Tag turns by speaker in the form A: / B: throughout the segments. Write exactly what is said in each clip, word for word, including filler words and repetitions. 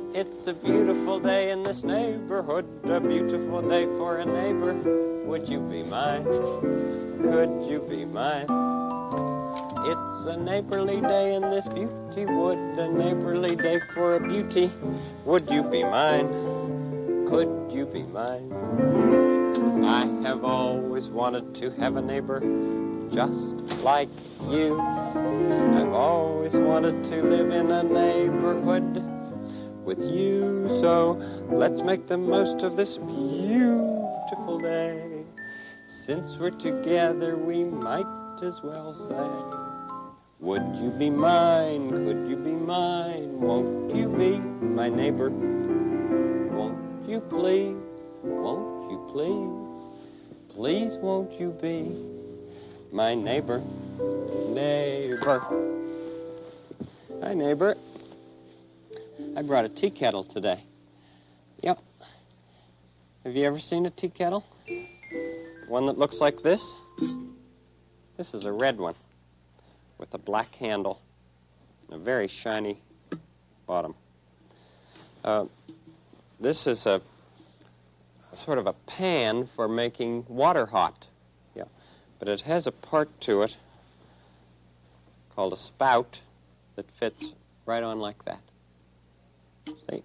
A: It's a beautiful day in this neighborhood, a beautiful day for a neighbor. Would you be mine? Could you be mine? It's a neighborly day in this beauty wood, a neighborly day for a beauty. Would you be mine? Could you be mine? I have always wanted to have a neighbor just like you. I've always wanted to live in a neighborhood with you. So let's make the most of this beautiful day. Since we're together, we might as well say, would you be mine? Could you be mine? Won't you be my neighbor? Won't you please? Won't you please? Please won't you be my neighbor? Neighbor. Hi, neighbor. I brought a tea kettle today. Yep. Have you ever seen a tea kettle? One that looks like this? This is a red one with a black handle and a very shiny bottom. Uh, this is a, a sort of a pan for making water hot. Yeah. But it has a part to it called a spout that fits right on like that. See?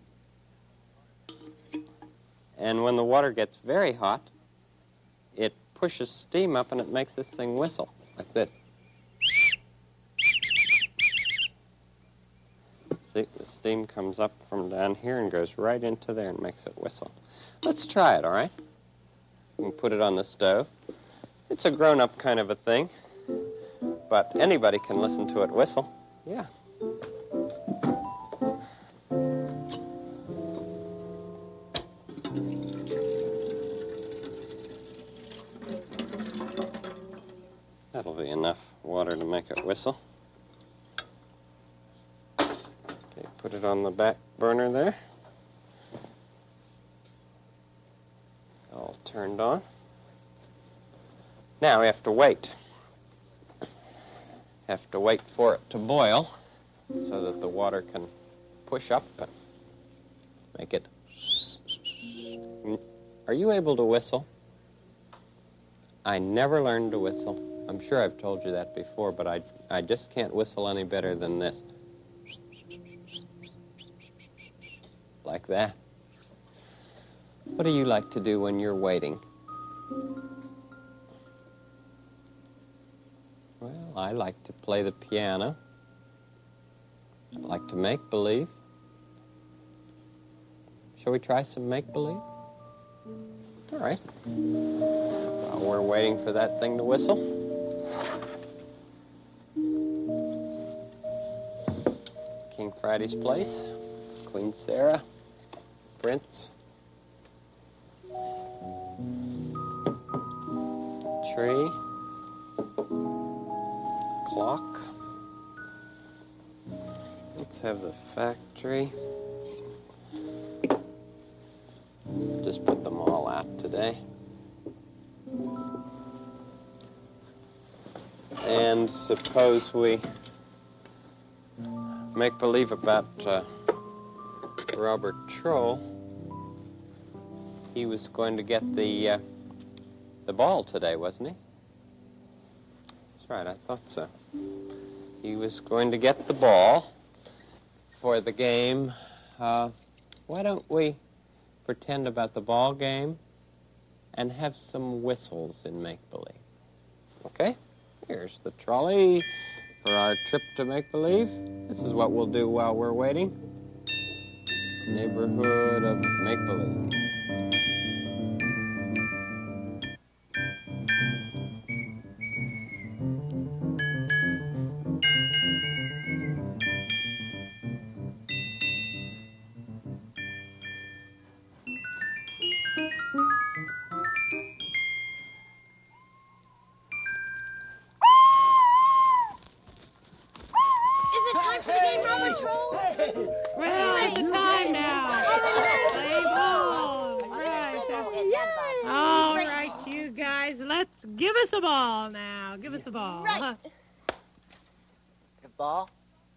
A: And when the water gets very hot, it pushes steam up and it makes this thing whistle like this. See, the steam comes up from down here and goes right into there and makes it whistle. Let's try it, all right? We can put it on the stove. It's a grown-up kind of a thing, but anybody can listen to it whistle. Yeah. That'll be enough water to make it whistle. Okay, put it on the back burner there. All turned on. Now we have to wait. Have to wait for it to boil so that the water can push up and make it. Are you able to whistle? I never learned to whistle. I'm sure I've told you that before, but I, I just can't whistle any better than this. Like that. What do you like to do when you're waiting? Well, I like to play the piano. I like to make believe. Shall we try some make believe? All right. While we're waiting for that thing to whistle. King Friday's Place, Queen Sarah, Prince, tree, clock. Let's have the factory. Just put them all out today. And suppose we make believe about uh, Robert Troll. He was going to get the uh, the ball today, wasn't he? That's right, I thought so. He was going to get the ball for the game. Uh, why don't we pretend about the ball game and have some whistles in make-believe? Okay? Here's the trolley for our trip to make-believe. This is what we'll do while we're waiting. Neighborhood of make-believe.
B: Well, it's the time now. Play ball. Right. All right, you guys, let's give us a ball now. Give us a ball.
C: Right. The ball?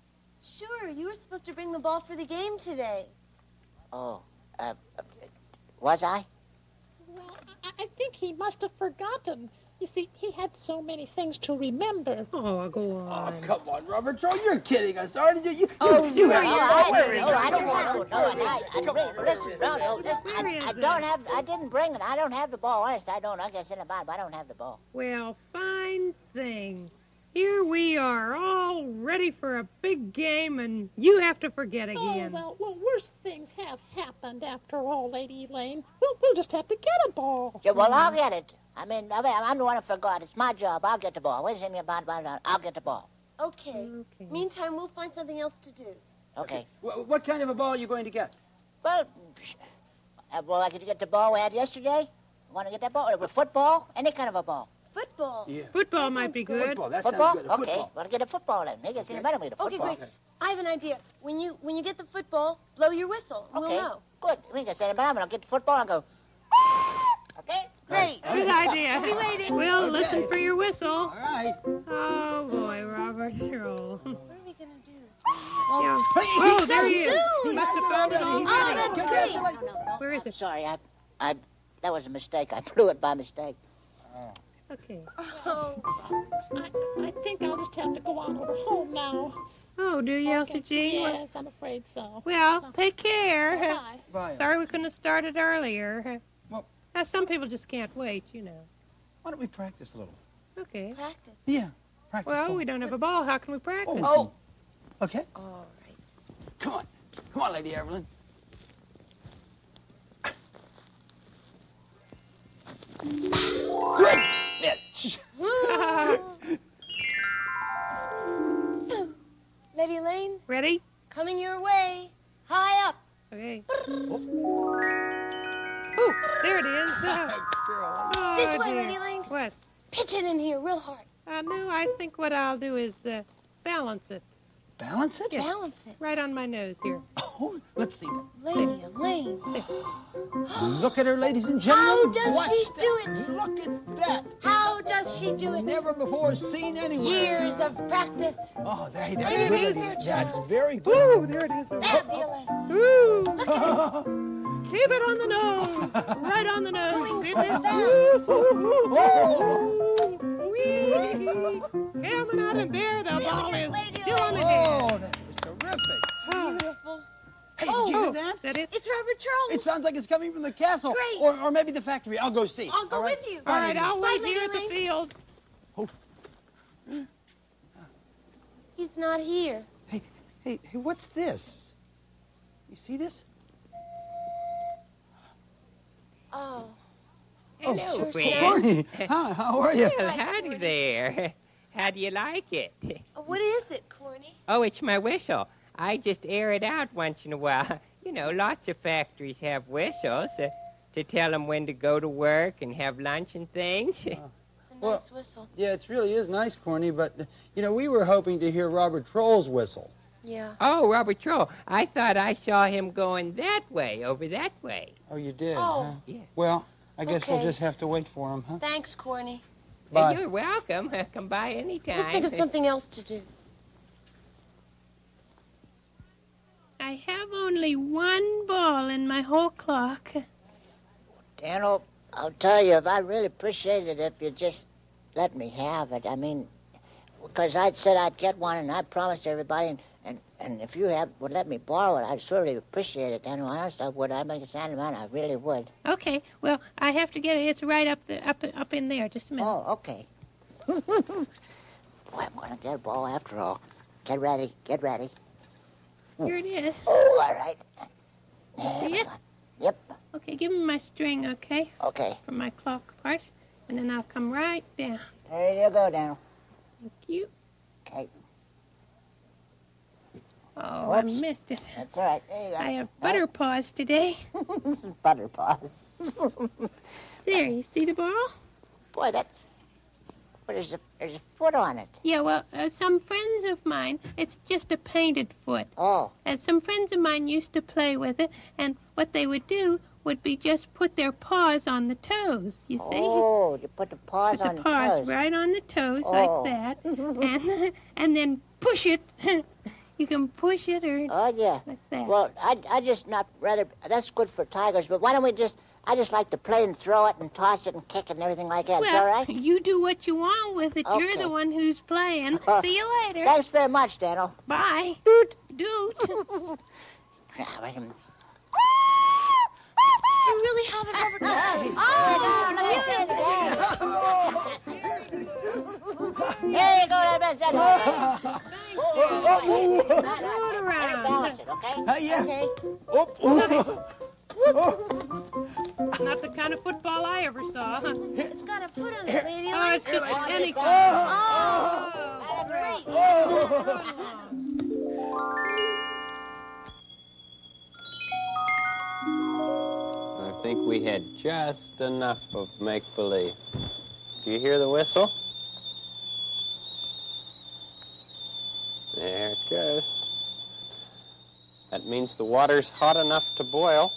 C: Sure, you were supposed to bring the ball for the game today.
D: Oh, uh, uh, was I?
E: Well, I, I think he must have forgotten. You see, he had so many things to remember.
B: Oh, go on.
F: Oh, come on, Robert Troll, you're kidding us, aren't you? You,
C: Oh,
F: you, you
C: no,
F: have
C: no,
F: your
C: I-
F: ball. Where is
D: No,
F: it?
D: I don't want. No, no,
F: Where
D: I,
F: is it?
D: I,
F: Come
D: I,
F: on.
D: listen, no, no, listen.
B: Where
D: I,
B: is
D: I
B: it?
D: don't have. I didn't bring it. I don't have the ball. Honest, I don't. I guess in the bottom. I don't have the ball.
B: Well, fine thing. Here we are, all ready for a big game, and you have to forget
E: Oh,
B: again.
E: well, well, worse things have happened after all, Lady Elaine. We'll, we'll just have to get a ball.
D: Yeah, well, I'll get it. I mean, I mean, I'm the one who forgot. It's my job. I'll get the ball. Wait a second, I'll get the ball.
C: Okay.
B: Okay.
C: Meantime, we'll find something else to do.
D: Okay.
F: Wh- What kind of a ball are you going to get?
D: Well, uh, well, I could get the ball we had yesterday. Want to get that ball? Or football? Any kind of a ball.
C: Football.
F: Yeah.
B: Football
C: That
B: might
C: sounds
B: be
C: good.
B: good.
F: Football, that
D: Football?
F: sounds good. A
D: Okay.
F: football.
D: Well, get a football then. Make it seem
F: Okay.
D: better with a
C: Okay,
D: football.
C: great. I have an idea. When you when you get the football, blow your whistle.
D: Okay.
C: We'll know.
D: Good. We can send it back. I'll get the football and go. Okay.
C: Great.
B: Good idea.
C: We'll be waiting.
B: We'll
F: Okay.
B: listen for your whistle.
F: All right.
B: Oh, boy, Robert Troll.
C: What are we gonna do?
B: Yeah.
F: Hey,
B: Oh, there he is.
C: Soon.
B: He must have found it
F: already.
B: already.
C: Oh, that's great.
D: No, no, no.
B: Where is
D: I'm
B: it?
D: sorry. I, I, that was a mistake. I blew it by mistake.
B: Okay.
C: Oh,
E: I, I think I'll just have to go on over home now.
B: Oh, do you, Elsie Jean? Well-
E: Yes, I'm afraid so.
B: Well, take care.
E: Bye.
F: Bye.
B: Sorry we couldn't have started earlier.
F: Well-
B: Now, some people just can't wait, you know.
F: Why don't we practice a little?
B: Okay.
C: practice.
F: Yeah, practice.
B: Well,
F: ball.
B: we don't have a ball. How can we practice?
F: Oh. Okay.
C: All right.
F: Come on. Come on, Lady Evelyn. Great pitch.
C: Lady Elaine,
B: Ready?
C: coming your way. High up.
B: Okay. Oh, there it is. Uh, oh,
C: This way,
B: dear.
C: Lady Elaine.
B: What?
C: Pitch it in here real hard.
B: Uh, no, I think what I'll do is uh, balance it
F: Balance it?
B: Yeah.
C: Balance it.
B: right on my nose here.
F: Oh, let's see that.
C: Lady Elaine.
F: Look at her, ladies and gentlemen.
C: How does
F: Watch
C: she
F: that.
C: do it?
F: Look at that.
C: How does she do it?
F: Never before seen anywhere.
C: Years of practice.
F: Oh, there,
C: Lady
F: that's
C: Elaine,
F: good.
C: fair
F: That's
C: child.
F: very
B: Ooh,
F: good.
B: there it is.
C: Fabulous.
B: Ooh,
C: Look at it.
B: keep it on the nose. Right on the nose.
C: Going
B: See
C: so
B: that?
C: fast.
F: Oh,
B: Whee! Coming out, and there the ball is
C: Lady
B: still on the
F: oh,
B: head.
F: that was terrific.
B: Oh,
C: Beautiful.
F: Hey,
C: Oh.
F: did you hear
B: oh,
F: that?
B: is that it?
C: It's Robert Troll.
F: It sounds like it's coming from the castle.
C: Great.
F: Or, or maybe the factory. I'll go see.
C: I'll go
F: All right?
C: with you.
B: All right,
F: Lady.
B: I'll
C: Bye,
B: wait
C: Lady
B: here at the
C: Elaine.
B: field.
C: He's not here.
F: Hey, hey, hey, what's this? You see this?
C: Oh.
A: Hello,
C: sure
A: friend.
F: Barney. Hi, how are you?
A: Well,
C: Hi,
A: howdy
C: Corny.
A: there. How do you like it?
C: Uh, What is it, Corny?
A: Oh, it's my whistle. I just air it out once in a while. You know, lots of factories have whistles uh, to tell them when to go to work and have lunch and things.
C: It's a
F: Well-
C: nice whistle.
F: Yeah, it really is nice, Corny, but, uh, you know, we were hoping to hear Robert Troll's whistle.
C: Yeah.
A: Oh, Robert Troll, I thought I saw him going that way, over that way.
F: Oh, you did,
C: Oh.
F: huh?
A: Yeah.
F: Well, I guess we'll
C: Okay.
F: just have to wait for him, huh?
C: Thanks, Corny.
F: Bye.
A: You're welcome. Come by anytime.
C: We'll think of something else to do.
B: I have only one ball in my whole clock.
D: Daniel, I'll tell you, if I really appreciate it if you just let me have it. I mean, because I'd said I'd get one, and I promised everybody, and, and, and if you have, would let me borrow it, I'd surely appreciate it, Daniel. Honest, I would. I'd make a sound man. I really would.
B: Okay, well, I have to get it. It's right up the up up in there. Just a minute.
D: Oh, okay. Boy, I'm going to get a ball after all. Get ready. Get ready.
B: Here it is.
D: Oh, all right.
B: See it?
D: Yep.
B: Okay, give me my string, okay,
D: Okay.
B: from my clock part, and then I'll come right down.
D: There you go, Daniel.
B: Thank you.
D: Okay.
B: Oh, I
D: Whoops.
B: missed it.
D: That's all right. There you go.
B: I have butter paws today.
D: This is butter paws.
B: There, you see the ball?
D: Boy, that... But there's a, there's a foot on it.
B: Yeah, well, uh, some friends of mine, it's just a painted foot.
D: Oh.
B: And some friends of mine used to play with it, and what they would do would be just put their paws on the toes, you see?
D: Oh, you put the paws
B: Put
D: on
B: the
D: the
B: paws
D: toes.
B: right on the toes
D: Oh.
B: like that, and and then push it. You can push it or
D: Oh, yeah.
B: like that.
D: Well, I, I just not rather, that's good for tigers, but why don't we just, I just like to play and throw it and toss it and kick it and everything like that. Is that all right?
B: You do what you want with it. You're
D: Okay.
B: the one who's playing.
D: Uh,
B: See you later.
D: Thanks very much, Daniel.
B: Bye. Doot. Doot.
D: Yeah, wait a minute.
C: You really have it, Robert.
D: Oh, no, let me say it again. There you go, that's it.
B: Throw it around.
D: Balance it, okay?
F: Uh, yeah.
C: Okay.
F: Oh, oh.
B: Not the kind of football I ever saw.
C: It's got a foot on it, lady.
B: Oh, it's just
D: Oh,
B: any
D: you
B: kind.
D: got
C: Oh, great.
A: I think we had just enough of make-believe. Do you hear the whistle? There it goes. That means the water's hot enough to boil.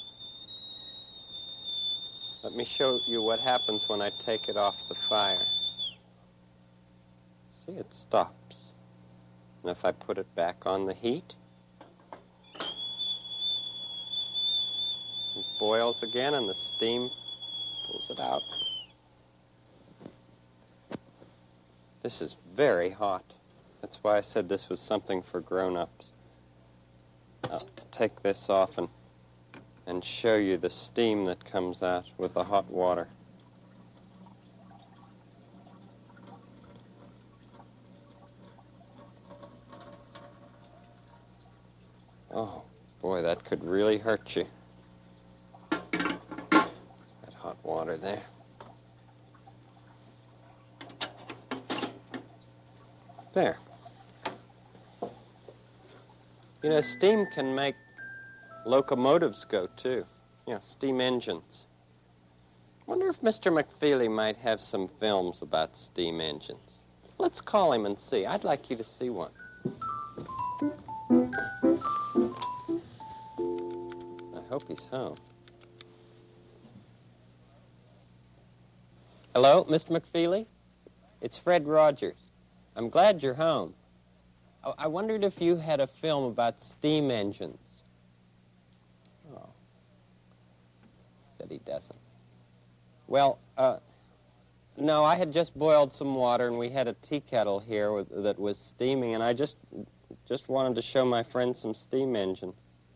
A: Let me show you what happens when I take it off the fire. See, it stops. And if I put it back on the heat, it boils again and the steam pulls it out. This is very hot. That's why I said this was something for grown-ups. I'll take this off and, and show you the steam that comes out with the hot water. Oh, boy, that could really hurt you. That hot water there. There. You know, steam can make locomotives go, too. You know, steam engines. Wonder if Mister McFeely might have some films about steam engines. Let's call him and see. I'd like you to see one. I hope he's home. Hello, Mister McFeely? It's Fred Rogers. I'm glad you're home. Oh, I wondered if you had a film about steam engines. Oh. Said he doesn't. Well, uh, no, I had just boiled some water, and we had a tea kettle here with, that was steaming, and I just, just wanted to show my friend some steam engine.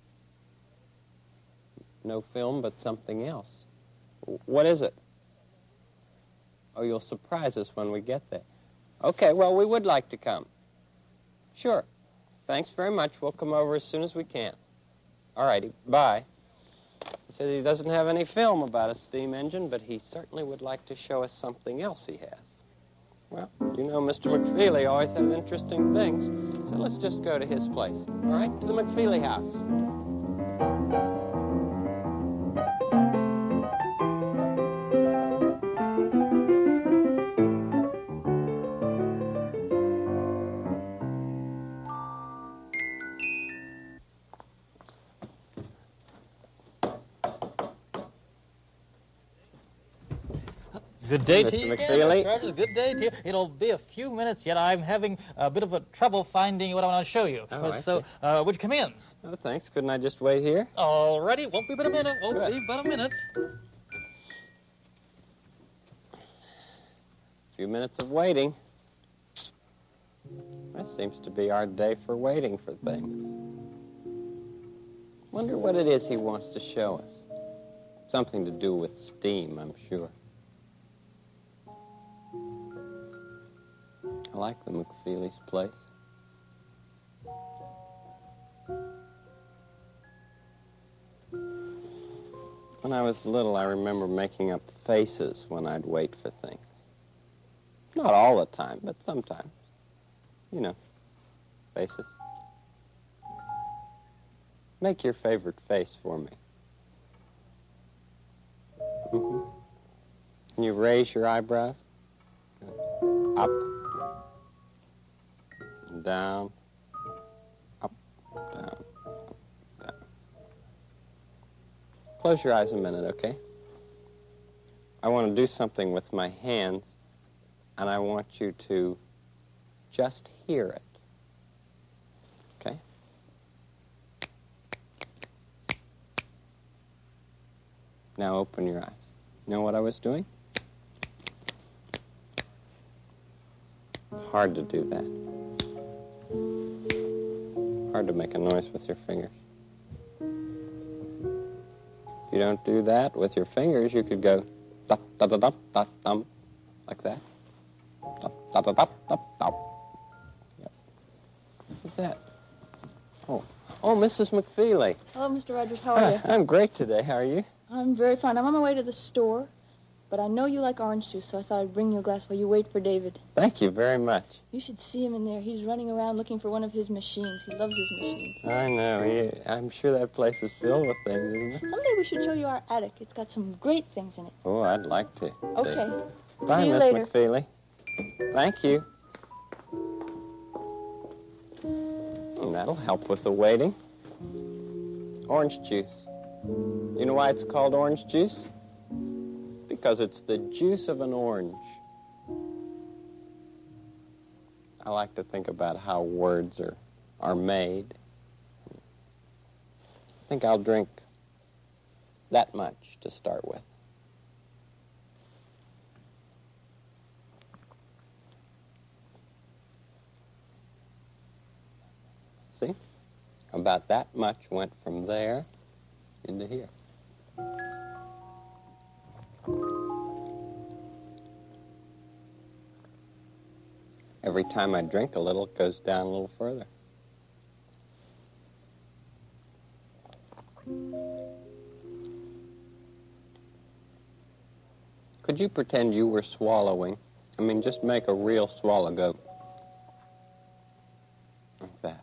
A: No film, but something else. What is it? Oh, you'll surprise us when we get there. Okay, well, we would like to come. Sure. Thanks very much. We'll come over as soon as we can. All righty. Bye. He said he doesn't have any film about a steam engine, but he certainly would like to show us something else he has. Well, you know Mister McFeely always has interesting things, so let's just go to his place. All right? To the McFeely house.
G: Good day
A: Mister
G: to you,
A: McFeely.
G: Mister Rogers. Good day to you. It'll be a few minutes yet. I'm having a bit of a trouble finding what I want to show you.
A: Oh, I
G: so,
A: see.
G: uh, would you come in?
A: Oh, thanks. Couldn't I just wait here?
G: All righty. Won't be but a minute. Won't
A: Good.
G: be but a minute.
A: A few minutes of waiting. That seems to be our day for waiting for things. Wonder what it is he wants to show us. Something to do with steam, I'm sure. I like the McFeely's place. When I was little, I remember making up faces when I'd wait for things. Not all the time, but sometimes. You know, faces. Make your favorite face for me. Mm-hmm. Can you raise your eyebrows? Up. Down. Up. Down. Up. Down. Close your eyes a minute, okay? I want to do something with my hands, and I want you to just hear it. Now open your eyes. You know what I was doing? It's hard to do that. Hard to make a noise with your fingers. If you don't do that with your fingers, you could go da da da da da dum, like that. Da da da da da da. Yep. What's that? Oh, oh, Missus McFeely.
H: Hello, Mister Rogers. How are you?
A: I'm great today. How are you?
H: I'm very fine. I'm on my way to the store, but I know you like orange juice, so I thought I'd bring you a glass while you wait for David.
A: Thank you very much.
H: You should see him in there. He's running around looking for one of his machines. He loves his machines.
A: I know. He, I'm sure that place is filled with things, isn't it?
H: Someday we should show you our attic. It's got some great things in it.
A: Oh, I'd like to.
H: Okay.
A: Bye,
H: See you
A: Miss
H: later.
A: McFeely. Thank you. And that'll help with the waiting. Orange juice. You know why it's called orange juice? Because it's the juice of an orange. I like to think about how words are, are made. I think I'll drink that much to start with. See? About that much went from there into here. Every time I drink a little, it goes down a little further. Could you pretend you were swallowing? I mean, just make a real swallow go like that.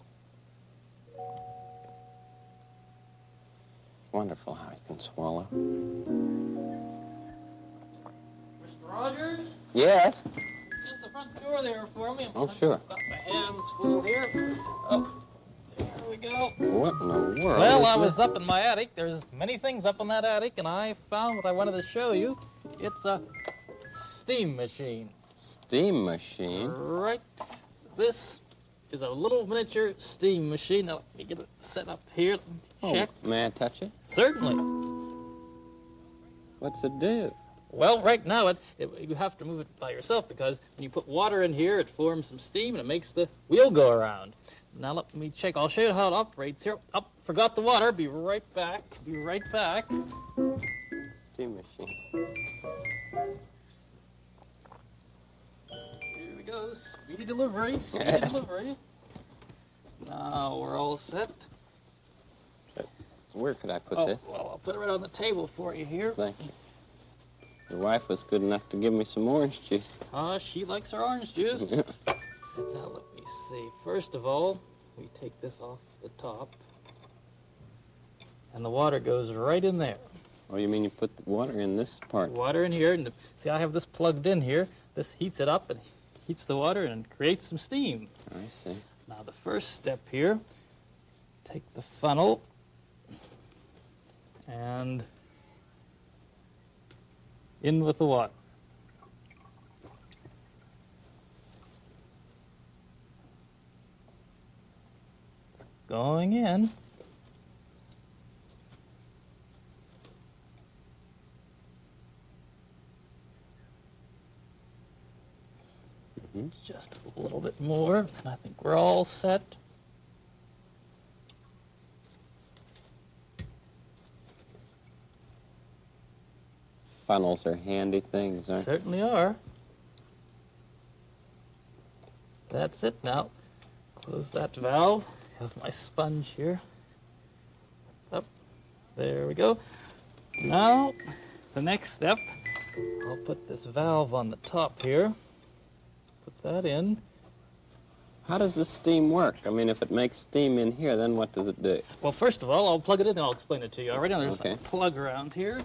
A: Wonderful how he can swallow.
G: Mister Rogers?
A: Yes?
G: Get the front door there for me.
A: Oh, sure.
G: I've got my hands full here. Oh, there we go.
A: What in the world?
G: Well,
A: is
G: I
A: this?
G: was up in my attic. There's many things up in that attic, and I found what I wanted to show you. It's a steam machine.
A: Steam machine?
G: Right. This is a little miniature steam machine. Now, let me get it set up here. Check.
A: Oh, may I touch it?
G: Certainly.
A: What's it do?
G: Well, right now, it, it, you have to move it by yourself because when you put water in here, it forms some steam and it makes the wheel go around. Now, let me check. I'll show you how it operates here. Oh, forgot the water. Be right back. Be right back.
A: Steam machine.
G: Here we go. Speedy delivery. Speedy delivery. Now we're all set.
A: Where could I put
G: Oh,
A: this?
G: well, I'll put it right on the table for you here.
A: Thank you. Your wife was good enough to give me some orange juice.
G: Ah, uh, she likes her orange juice. Now, let me see. First of all, we take this off the top. And the water goes right in there.
A: Oh, you mean you put the water in this part?
G: Water in here. And the, see, I have this plugged in here. This heats it up and heats the water and creates some steam.
A: I see.
G: Now, the first step here, take the funnel and in with the water. It's going in.
A: Mm-hmm.
G: Just a little bit more, and I think we're all set.
A: Funnels are handy things, aren't they?
G: Certainly are. That's it now. Close that valve. Have my sponge here. Up. There we go. Now, the next step, I'll put this valve on the top here. Put that in.
A: How does the steam work? I mean, if it makes steam in here, then what does it do?
G: Well, first of all, I'll plug it in and I'll explain it to you. All right, now there's
A: Okay.
G: a plug around here.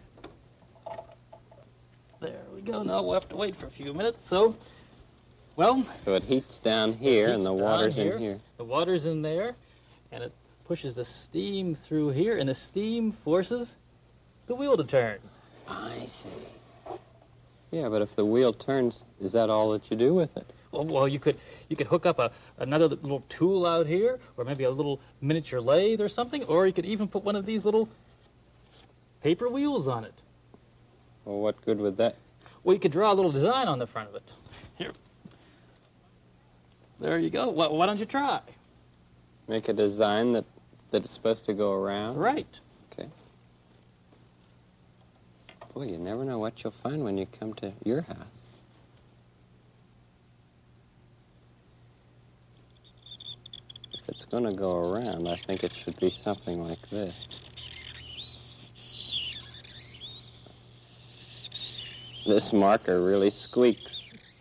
G: There we go. Now we'll have to wait for a few minutes. So, well,
A: So it heats down here,
G: It
A: and the
G: heats down
A: water's
G: here.
A: in here.
G: the water's in there, and it pushes the steam through here, and the steam forces the wheel to turn.
A: I see. Yeah, but if the wheel turns, is that all that you do with it?
G: Well, well you could you could hook up a another little tool out here, or maybe a little miniature lathe or something, or you could even put one of these little paper wheels on it.
A: Well, what good would that?
G: Well, you could draw a little design on the front of it. Here. There you go. Why, why don't you try?
A: Make a design that, that it's supposed to go around?
G: Right.
A: Okay. Boy, you never know what you'll find when you come to your house. If it's going to go around, I think it should be something like this. This marker really squeaks.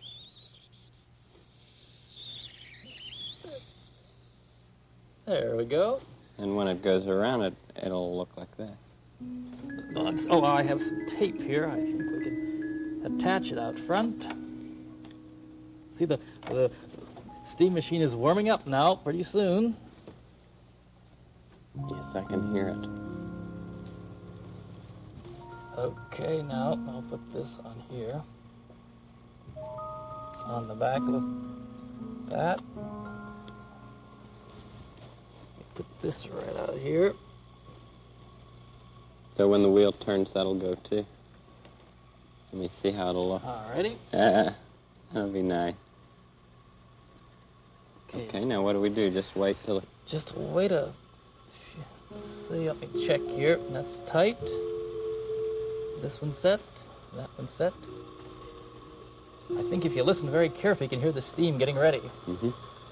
G: There we go.
A: And when it goes around, it, it'll look like that.
G: Oh, it's- oh, I have some tape here. I think we can attach it out front. See, the, the steam machine is warming up now pretty soon.
A: Yes, I can hear it.
G: Okay, now I'll put this on here. On the back of that. Put this right out here.
A: So when the wheel turns, that'll go too. Let me see how it'll look.
G: Alrighty.
A: That'll be nice.
G: Okay.
A: Okay, now what do we do? Just wait till it...
G: Just wait a. Let's see. Let me check here. That's tight. This one's set. That one's set. I think if you listen very carefully, you can hear the steam getting ready.
A: Mm-hmm.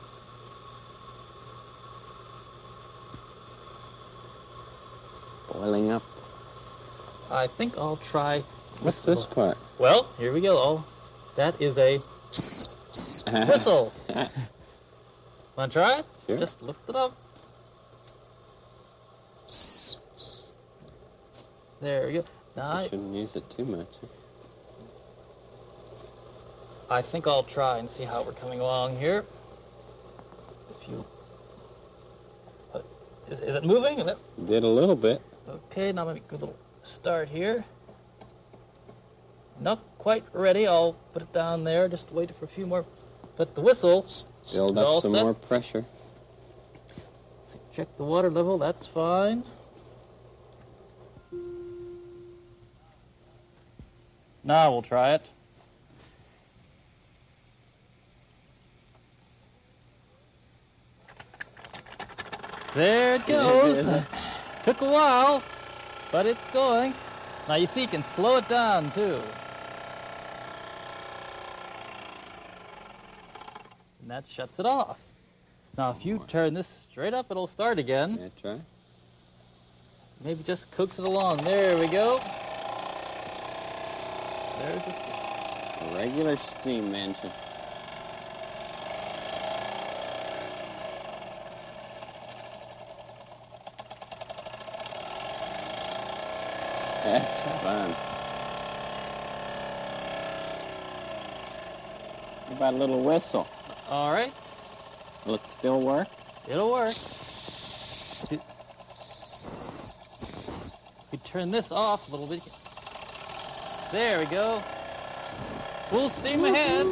A: Boiling up.
G: I think I'll try.
A: What's this part?
G: Well, here we go. Oh, that is a whistle. Want to try it?
A: Sure.
G: Just lift it up. There we go. Now
A: I
G: I,
A: shouldn't use it too much.
G: I think I'll try and see how we're coming along here. If you, uh, is, is it moving? Is that,
A: Did a little bit.
G: okay, now maybe a little start here. Not quite ready. I'll put it down there. Just wait for a few more. But the whistle
A: Build
G: is
A: up
G: all
A: some
G: set.
A: more pressure.
G: Let's see, check the water level. That's fine. Now we'll try it. There it goes. Took a while, but it's going. Now you see, you can slow it down too. And that shuts it off. Now if you turn this straight up, it'll start again.
A: Yeah, try.
G: Maybe just coax it along. There we go. There's the steam.
A: A regular steam engine. That's fun. What about a little whistle?
G: All right,
A: Will it still work?
G: it'll work. You you turn this off a little bit. There we go. Full steam ahead.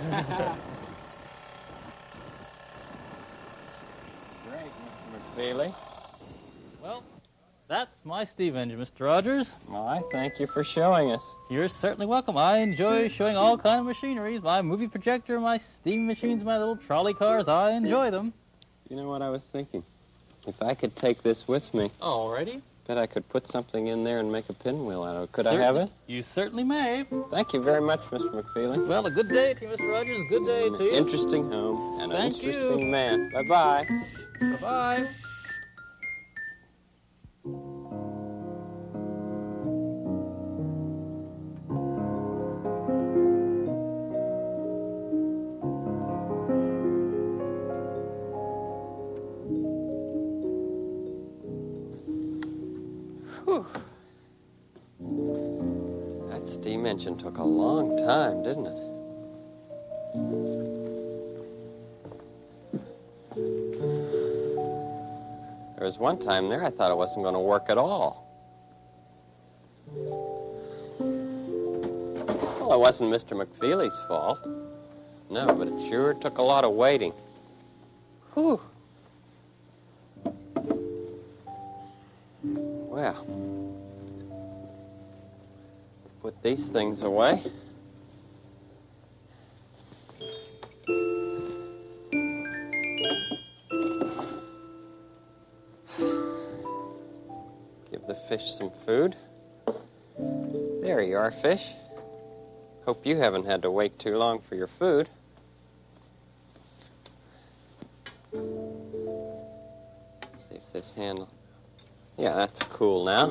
A: Great, Mister McFeely.
G: Well, that's my steam engine, Mister Rogers.
A: Well, I thank you for showing us.
G: You're certainly welcome. I enjoy showing all kind of machineries. My movie projector, my steam machines, my little trolley cars. I enjoy them.
A: You know what I was thinking? If I could take this with me,
G: Alrighty.
A: bet I could put something in there and make a pinwheel out of it. Could I have it?
G: You certainly may.
A: Thank you very much, Mister McFeely.
G: Well, a good day to you, Mister Rogers. Good day to you.
A: Interesting home and an
G: Thank you.
A: interesting man. Bye-bye.
G: Bye-bye.
A: Whew. That steam engine took a long time, didn't it? There was one time there I thought it wasn't going to work at all. Well, it wasn't Mister McFeely's fault. No, but it sure took a lot of waiting. Whew. Well, put these things away. Give the fish some food. There you are, fish. Hope you haven't had to wait too long for your food. See if this handle... Yeah, that's cool now.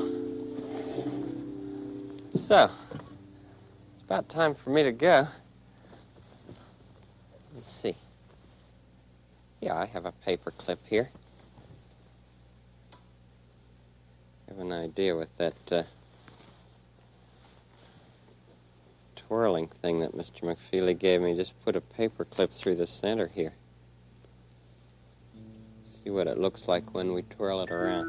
A: So, it's about time for me to go. Let me see. Yeah, I have a paper clip here. I have an idea with that uh, twirling thing that Mister McFeely gave me. Just put a paper clip through the center here. See what it looks like when we twirl it around.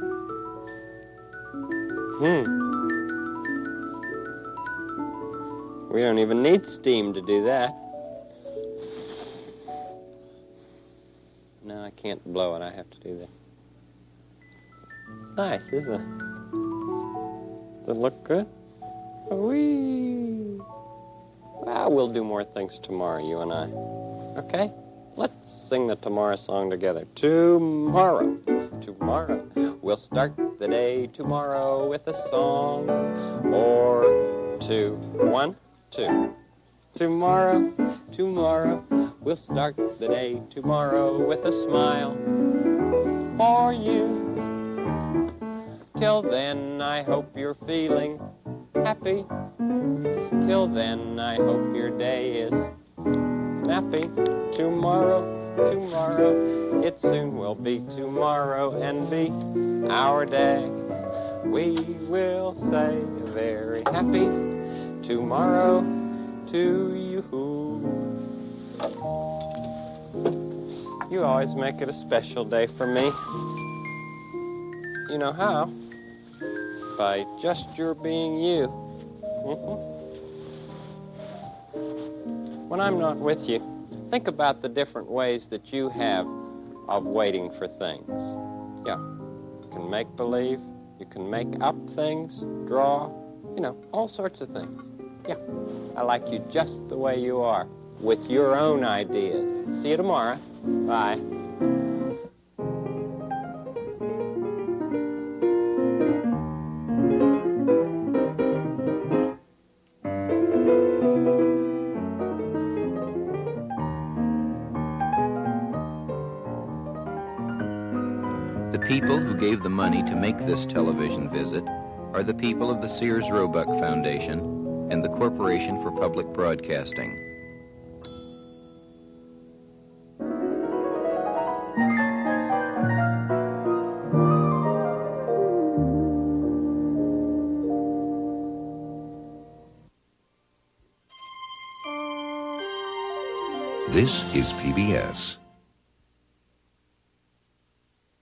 A: Hmm. We don't even need steam to do that. No, I can't blow it. I have to do that. It's nice, isn't it? Does it look good? Whee! Well, we'll do more things tomorrow, you and I. Okay? Let's sing the tomorrow song together. Tomorrow, tomorrow, we'll start the day tomorrow with a song or two. One, two. Tomorrow, tomorrow, we'll start the day tomorrow with a smile for you. Till then, I hope you're feeling happy. Till then, I hope your day is snappy. Tomorrow, tomorrow, it soon will be tomorrow and be our day. We will say very happy tomorrow to you. You always make it a special day for me. You know how? By just your being you. Mm-hmm. When I'm not with you, think about the different ways that you have of waiting for things. Yeah, you can make believe, you can make up things, draw, you know, all sorts of things. Yeah, I like you just the way you are, with your own ideas. See you tomorrow. Bye.
I: The people who gave the money to make this television visit are the people of the Sears Roebuck Foundation and the Corporation for Public Broadcasting.
J: This is P B S.